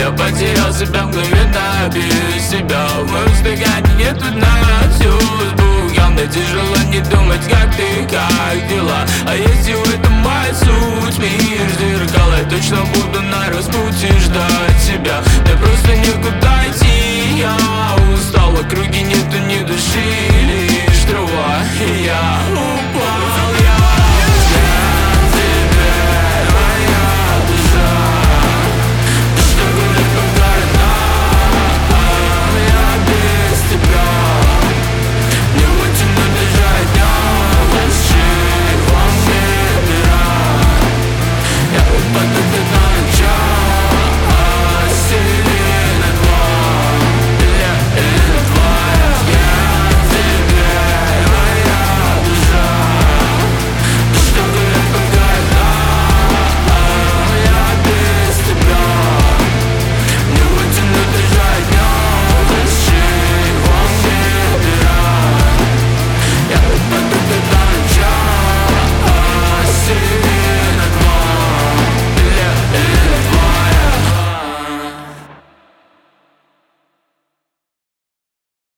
Я потерял себя мгновенно, без себя в моем стакане нету дна. Всю сбугал, мне тяжело не думать, как ты, как дела. А если в этом моя суть, мир зеркал, я точно буду